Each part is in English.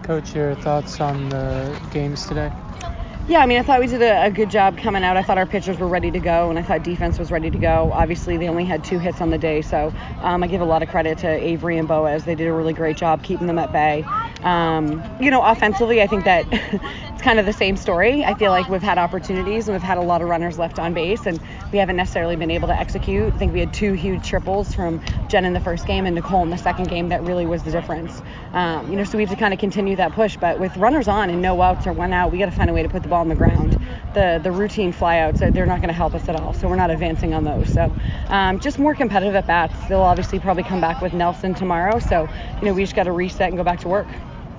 Coach, your thoughts on the games today? Yeah, I mean, I thought we did a good job coming out. I thought our pitchers were ready to go, and I thought defense was ready to go. Obviously, they only had 2 hits on the day, so I give a lot of credit to Avery and Boaz. They did a really great job keeping them at bay. Offensively, I think that it's kind of the same story. I feel like we've had opportunities, and we've had a lot of runners left on base, and we haven't necessarily been able to execute. I think we had 2 huge triples from Jen in the first game and Nicole in the second game that really was the difference. So we have to kind of continue that push. But with runners on and no outs or 1 out, we got to find a way to put the ball on the ground. The routine flyouts, they're not going to help us at all, so we're not advancing on those. So just more competitive at bats. They'll obviously probably come back with Nelson tomorrow, so we just got to reset and go back to work.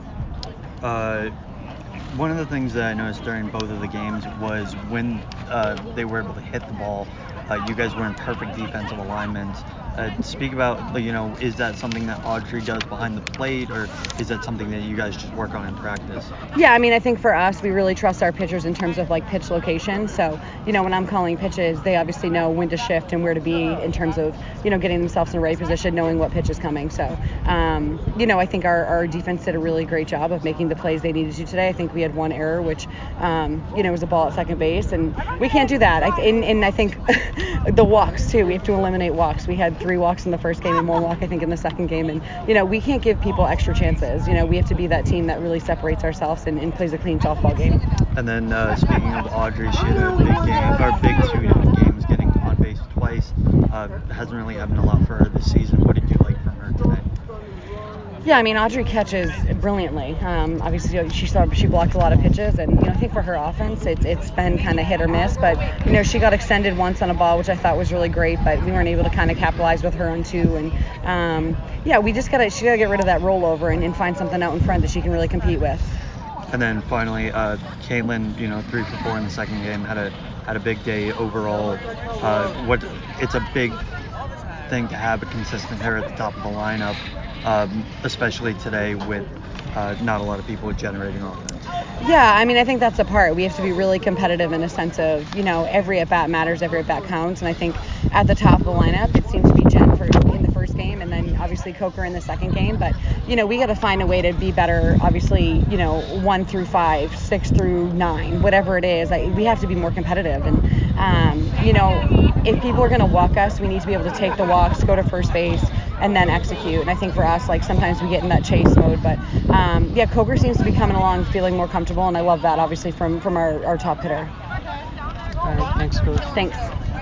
One of the things that I noticed during both of the games was when they were able to hit the ball, you guys were in perfect defensive alignment. Speak about, is that something that Audrey does behind the plate, or is that something that you guys just work on in practice? Yeah, I mean, I think for us, we really trust our pitchers in terms of pitch location. So, when I'm calling pitches, they obviously know when to shift and where to be in terms of, getting themselves in the right position, knowing what pitch is coming. So, I think our defense did a really great job of making the plays they needed to today. I think we had 1 error, which, was a ball at second base, and we can't do that. And I think the walks, too. We have to eliminate walks. We had 3 walks in the first game and 1 walk, I think, in the second game. And, we can't give people extra chances. We have to be that team that really separates ourselves and plays a clean softball game. And then speaking of Audrey, she had a big game, or big 2 games, getting on base twice. Hasn't really happened a lot for her this season. What did you like from her today? Yeah, I mean, Audrey catches brilliantly. Obviously, she blocked a lot of pitches, and I think for her offense, it's been kind of hit or miss. But she got extended once on a ball, which I thought was really great, but we weren't able to kind of capitalize with her on 2. And she gotta get rid of that rollover and find something out in front that she can really compete with. And then finally, Caitlin, 3 for 4 in the second game, had a big day overall. It's a big thing to have a consistent hitter at the top of the lineup, especially today with not a lot of people generating offense. Yeah, I mean, I think that's the part. We have to be really competitive in a sense of, every at-bat matters, every at-bat counts. And I think at the top of the lineup, it seems to be Jen in the first game, and then obviously Coker in the second game. But, we got to find a way to be better, obviously, 1 through 5, 6 through 9, whatever it is. We have to be more competitive. And, if people are going to walk us, we need to be able to take the walks, go to first base, and then execute. And I think for us, sometimes we get in that chase mode. But, Coker seems to be coming along feeling more comfortable, and I love that, obviously, from our top hitter. All right, thanks, Coach. Thanks.